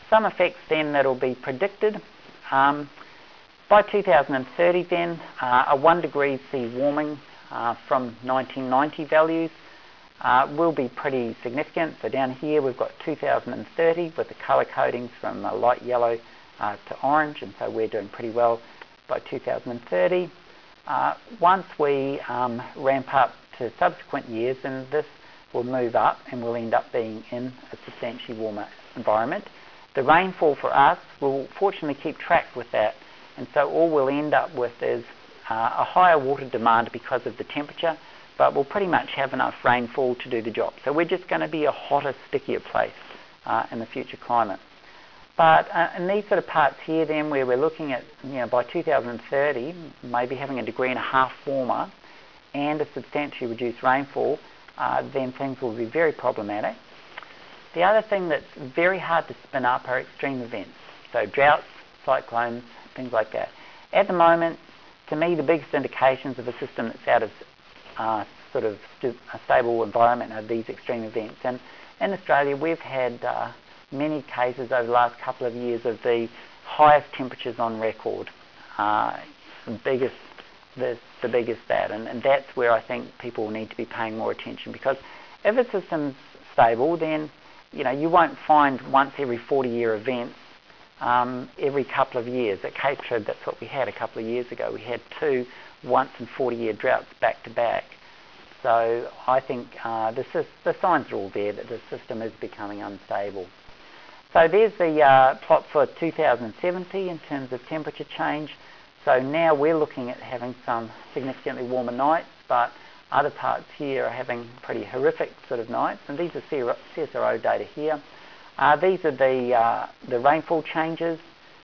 some effects then that'll be predicted. By 2030 then, a 1 degree C warming from 1990 values will be pretty significant. So down here we've got 2030 with the colour codings from light yellow to orange, and so we're doing pretty well by 2030. Once we ramp up to subsequent years, then this will move up and we'll end up being in a substantially warmer environment. The rainfall for us will fortunately keep track with that, and so all we'll end up with is a higher water demand because of the temperature, but we'll pretty much have enough rainfall to do the job. So we're just going to be a hotter, stickier place in the future climate. But in these sort of parts here then, where we're looking at, by 2030, maybe having 1.5 degrees warmer and a substantially reduced rainfall, then things will be very problematic. The other thing that's very hard to spin up are extreme events. So droughts, cyclones, things like that. At the moment, to me, the biggest indications of a system that's out of sort of a stable environment are these extreme events. And in Australia, we've had many cases over the last couple of years of the highest temperatures on record. The biggest that, and that's where I think people need to be paying more attention, because if a system's stable, then you won't find once every 40-year events every couple of years. At Cape Trib, that's what we had a couple of years ago. We had 2 once in 40-year droughts back to back. So I think the signs are all there that the system is becoming unstable. So there's the plot for 2070 in terms of temperature change. So now we're looking at having some significantly warmer nights, but other parts here are having pretty horrific sort of nights, and these are CSIRO data here. These are the rainfall changes.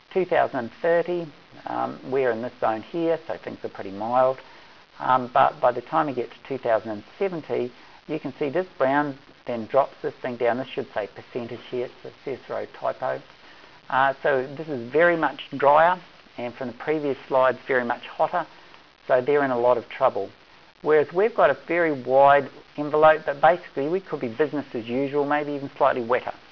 2030, we're in this zone here, so things are pretty mild. But by the time we get to 2070, you can see this brown then drops this thing down. This should say percentage here, it's a CSIRO typo. So this is very much drier, and from the previous slides, very much hotter. So they're in a lot of trouble. Whereas we've got a very wide envelope, but basically we could be business as usual, maybe even slightly wetter.